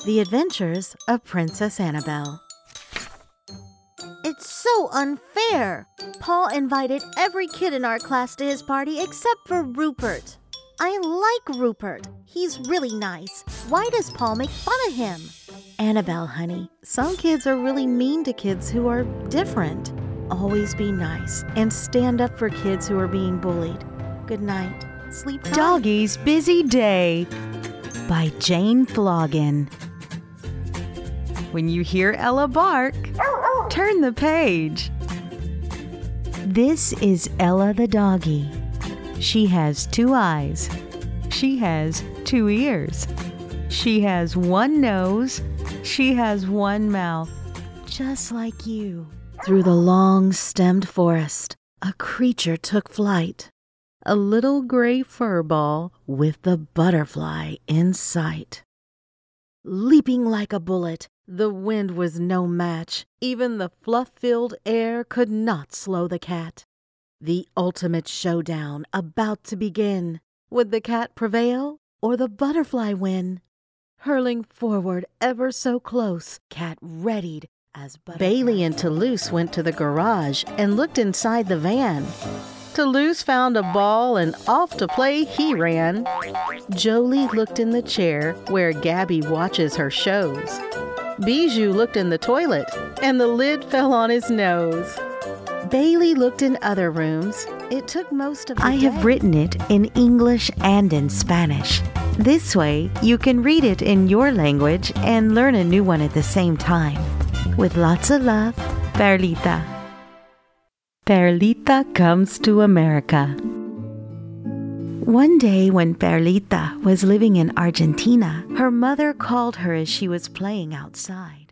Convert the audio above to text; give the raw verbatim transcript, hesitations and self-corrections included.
The Adventures of Princess Annabelle. It's so unfair. Paul invited every kid in our class to his party except for Rupert. I like Rupert. He's really nice. Why does Paul make fun of him? Annabelle, honey, some kids are really mean to kids who are different. Always be nice and stand up for kids who are being bullied. Good night. Sleep tight. Doggy's Busy Day by Jane Floggin. When you hear Ella bark, turn the page. This is Ella the doggy. She has two eyes. She has two ears. She has one nose. She has one mouth. Just like you. Through the long-stemmed forest, a creature took flight. A little gray fur ball with the butterfly in sight. Leaping like a bullet, the wind was no match. Even the fluff-filled air could not slow the cat. The ultimate showdown about to begin. Would the cat prevail or the butterfly win? Hurling forward ever so close, cat readied as butterfly. Bailey and Toulouse went to the garage and looked inside the van. Toulouse found a ball and off to play he ran. Jolie looked in the chair where Gabby watches her shows. Bijou looked in the toilet and the lid fell on his nose. Bailey looked in other rooms. It took most of the I day. have written it in English and in Spanish. This way, you can read it in your language and learn a new one at the same time. With lots of love, Perlita. Perlita comes to America. One day when Perlita was living in Argentina, her mother called her as she was playing outside.